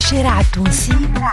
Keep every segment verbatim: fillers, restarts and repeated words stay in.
الشارع التونسي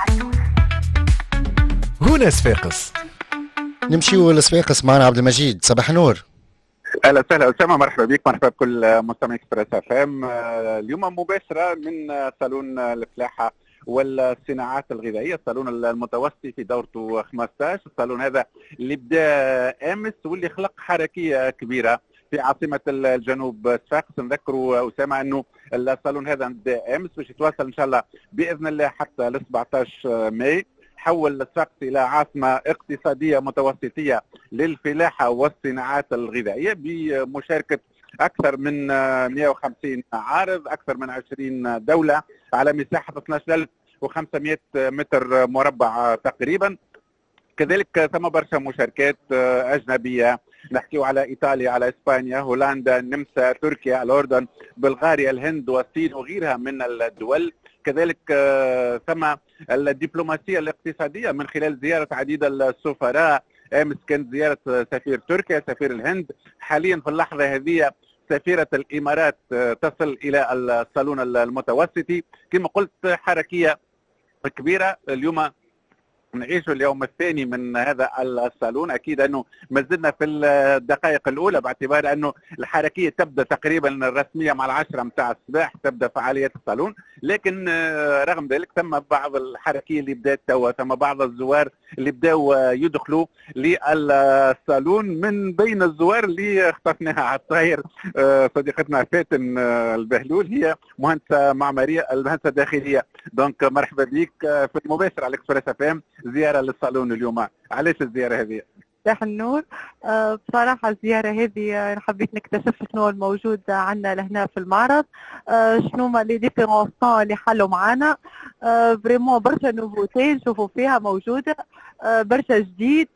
هنا صفاقس. نمشيو لصفاقس معنا عبد المجيد. صباح نور. اهلا وسهلا اسامه، مرحبا بك، مرحبا بكل مستمعي اكسبريس اف ام. اليوم مباشره من صالون الفلاحه والصناعات الغذائيه، الصالون المتوسطي في دورته خمسة عشر. الصالون هذا اللي بدا امس واللي خلق حركيه كبيره في عاصمه الجنوب صفاقس. نذكروا اسامه انه الصالون هذا بدا امس باش يتواصل ان شاء الله باذن الله حتى ل سبعة عشر ماي. حول صفاقس الى عاصمه اقتصاديه متوسطيه للفلاحه والصناعات الغذائيه بمشاركه اكثر من مئة وخمسين عارض، اكثر من عشرين دوله، على مساحه اثني عشر ألف وخمسمئة متر مربع تقريبا. كذلك ثم برشا مشاركات اجنبيه، نحكيو على ايطاليا، على اسبانيا، هولندا، النمسا، تركيا، الاردن، بلغاريا، الهند والصين وغيرها من الدول. كذلك ثم الدبلوماسيه الاقتصاديه من خلال زياره عديد السفراء. امس كانت زياره سفير تركيا، سفير الهند، حاليا في اللحظه هذه سفيره الامارات تصل الى الصالون المتوسطي. كما قلت حركيه كبيره. اليوم نعيش اليوم الثاني من هذا الصالون. اكيد انه ما زلنا في الدقائق الاولى، باعتبار انه الحركيه تبدا تقريبا الرسميه مع العشرة متاع الصباح تبدا فعاليات الصالون، لكن رغم ذلك ثم بعض الحركيه اللي بدات توا، ثم بعض الزوار اللي بداوا يدخلوا للصالون. من بين الزوار اللي اخترناها على الطاير صديقتنا فاتن البهلول، هي مهندسه معماريه، المهندسه الداخليه. دونك مرحبا بك في المباشر على اكسبريس اف ام، زياره للصالون اليوم. علاش الزياره هذه؟ صباح النور. أه بصراحة الزيارة هذه حبيت نكتشف شنو الموجود عندنا لهنا في المعرض، أه شنو ما لي ديفيرونسون اللي حلوا معنا. أه فريمون برشا نوفوتي نشوفوا فيها موجودة، أه برشا جديد،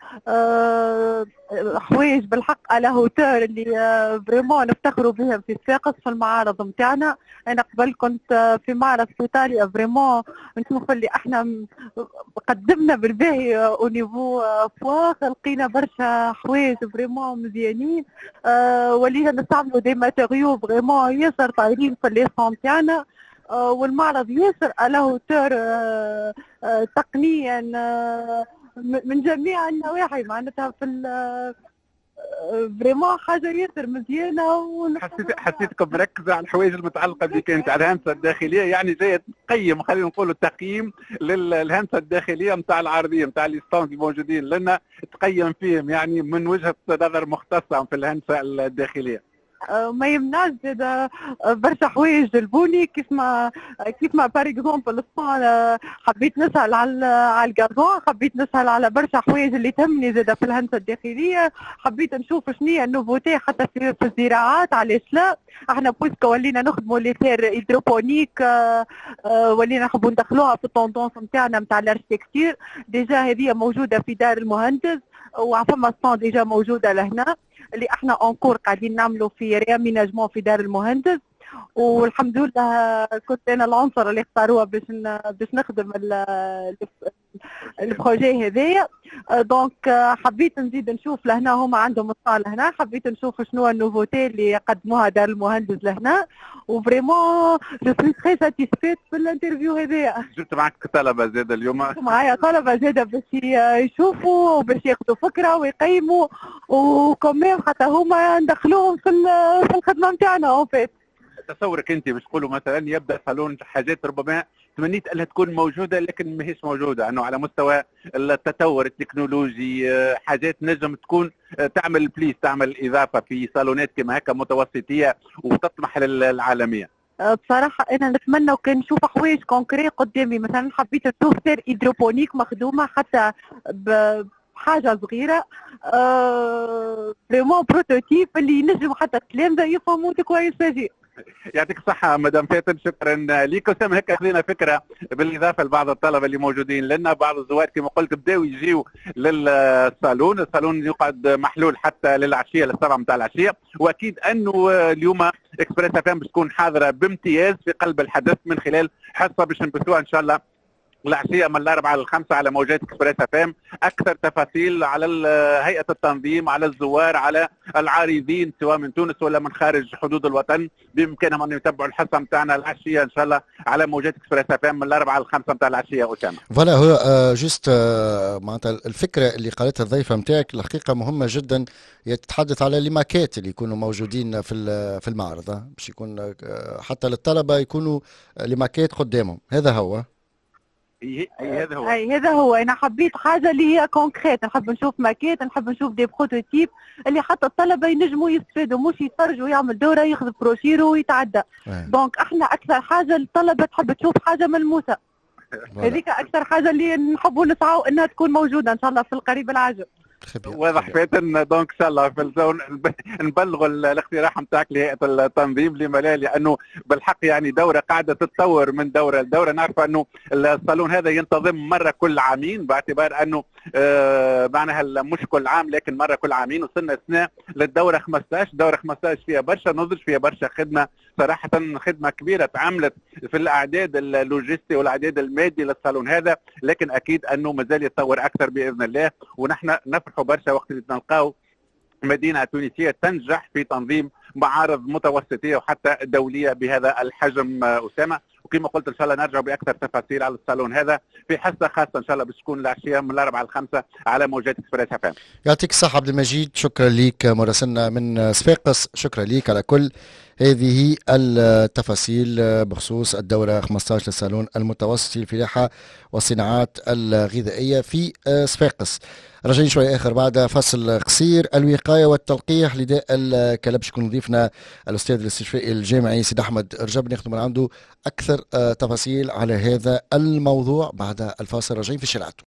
أه حوايج بالحق على هوتور اللي أه فريمون نفتخروا بهم في صفاقس في المعارض نتاعنا. انا قبل كنت في معرض في ايطاليا، فريمون نشوف اللي احنا قدمنا بالباهي او نيفو فواغ، لقينا برشا حوايج فريمون مزيانين. أه ولينا نستعملوا دي ماتيريو فريمون ياسر طايرين في ليسون تاعنا. أه والمعرض ياسر على هوتور أه أه تقنيا أه من جميع النواحي، معناتها في فريمون حاجه ياسر مزيانه. حسيت حسيتكم مركزه على الحوايج المتعلقه بك انت على الهندسه الداخليه، يعني جايه تقيم، خلينا نقولوا تقييم للهندسه الداخليه نتاع العارضيه نتاع الستاند الموجودين لنا، تقيم فيهم يعني من وجهه نظر مختصه في الهندسه الداخليه. ما يمنعش زاد برشا حوايج البوني، كيف ما كيف ما بار اكزومبل حبيت نسال على على الكارفون، حبيت نسال على برشا حوايج اللي تهمني زاد في الهندسه الداخليه. حبيت نشوف شنو هي النوفوتي حتى في, في الزراعات، علاش لا. احنا بويسكو ولينا نخدموا لي تير هيدروبونيك، ولينا نحبوا ندخلوها في التوندونس نتاعنا نتاع الاركتيكتير. ديجا هذه موجوده في دار المهندس، وفما ستاند ديجا موجوده لهنا اللي احنا اونكور قاعدين نعملوا في رياميناجمون في دار المهندس. والحمد لله كنت انا العنصر اللي اختاروها باش باش نخدم البروجي هذايا. دونك حبيت نزيد نشوف لهنا هما عندهم الصال هنا، حبيت نشوف شنو النوفوتي اللي قدموها دار المهندس لهنا. وفريمون جو سوي تري ساتيسفيت في الانترفيو هذايا. جبت معك طلبه زاده اليوم؟ معايا طلبه زاده باش يشوفوا وباش ياخذوا فكره ويقيموا، وكمان حتى هما ندخلوهم في في الخدمه نتاعنا اون فيت. تصورك انت باش تقولوا مثلا يبدا صالون حاجات ربما تمنيت انها تكون موجوده لكن ماهيش موجوده، انه على مستوى التطور التكنولوجي حاجات نجم تكون تعمل بليس، تعمل اضافه في صالونات كما هكا متوسطيه وتطمح للعالميه. بصراحة أنا نتمنى وكان نشوف حوايج كونكري قدامي. مثلا حبيت نشوف سير هيدروبونيك مخدومة حتى بحاجة صغيرة، أه فريمون بروتوتيب اللي ينجم حتى التلامذة يفهموا كويس ساجي. يعطيك الصحة مدام فاتن، شكرا ليك. وسام هكا خذينا فكرة بالإضافة لبعض الطلبة اللي موجودين لنا، بعض الزوار كما قلت بداوا يجيوا للصالون. الصالون يقعد محلول حتى للعشية للسبعة متاع العشية، وأكيد أنه اليوم إكسبريس اف ام باش تكون حاضرة بامتياز في قلب الحدث من خلال حصة باش نبثوها إن شاء الله العشيه من الاربعه للخمسه على موجات اكسبريس اف ام. اكثر تفاصيل على هيئه التنظيم، على الزوار، على العارضين سواء من تونس ولا من خارج حدود الوطن، بامكانهم ان يتبعوا الحصه نتاعنا العشيه ان شاء الله على موجات اكسبريس اف ام من الاربعه للخمسه نتاع العشيه. اسامه فوالا هو آه جست آه معناتها الفكره اللي قالتها الضيفه نتاعك الحقيقه مهمه جدا، هي تتحدث على ليماكات اللي يكونوا موجودين في في المعرض، باش يكون آه حتى للطلبه يكونوا ليماكات قدامهم. هذا هو اي هذا هو اي هذا هو انا حبيت حاجه اللي هي كونكريت، نحب نشوف ماكيت، نحب نشوف دي بروتوتيب اللي حتى الطلبه ينجموا يستفادوا، مش يتفرجوا ويعمل دوره ياخذ بروشيرو ويتعدى. دونك احنا اكثر حاجه الطلبه تحب تشوف حاجه ملموسه، هذيك اكثر حاجه اللي نحبوا نسعوا انها تكون موجوده ان شاء الله في القريب العاجل. واضح فاتن. دونك ان شاء الله في الزون نبلغوا الاقتراح نتاعك لهيئه التنظيم، لما لا؟ لانه بالحق يعني دوره قاعده تتطور من دوره لدوره. نعرف انه الصالون هذا ينتظم مره كل عامين، باعتبار انه آه معناها مش كل عام لكن مره كل عامين. وصلنا سنه للدوره خمسطاش، دوره خمسطاش فيها برشا نضج، فيها برشا خدمه، صراحه خدمه كبيره تعملت في الاعداد اللوجستي والاعداد المادي للصالون هذا، لكن اكيد انه مازال يتطور اكثر باذن الله. ونحن نفرحوا برشا وقت اللي نلقاو مدينه تونسيه تنجح في تنظيم معارض متوسطيه وحتى دوليه بهذا الحجم. اسامه، وكما قلت ان شاء الله نرجع باكثر تفاصيل على الصالون هذا في حصه خاصه ان شاء الله باش تكون العشيه من الاربعه للخمسه على موجات اكسبريس اف ام. يعطيك الصحه عبد المجيد، شكرا لك مراسلنا من صفاقس، شكرا لك على كل هذه التفاصيل بخصوص الدورة خمسطاش للصالون المتوسطي للفلاحة والصناعات الغذائية في صفاقس. راجعين شوي آخر بعد فصل قصير. الوقاية والتلقيح لداء الكلب، شكون ضيفنا الأستاذ الاستشفائي الجامعي سيد أحمد رجب، ناخذ من عنده أكثر تفاصيل على هذا الموضوع بعد الفاصل. راجعين في الشارع.